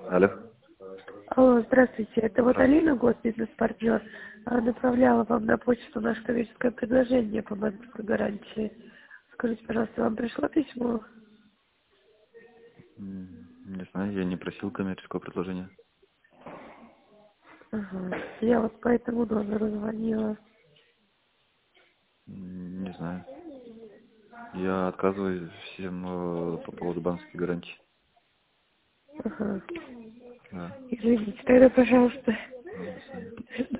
Алло. Алло, здравствуйте, это вот Здравствуйте. Алина, госбизнес-партнер, направляла вам на почту наше коммерческое предложение по банковской гарантии. Скажите, пожалуйста, вам пришло письмо? Не знаю, я не просил коммерческого предложения. Ага. Я вот по этому номеру звонила. Не знаю. Я отказываюсь всем по поводу банковской гарантии. Ага. Да. Извините, тогда, пожалуйста. До свидания.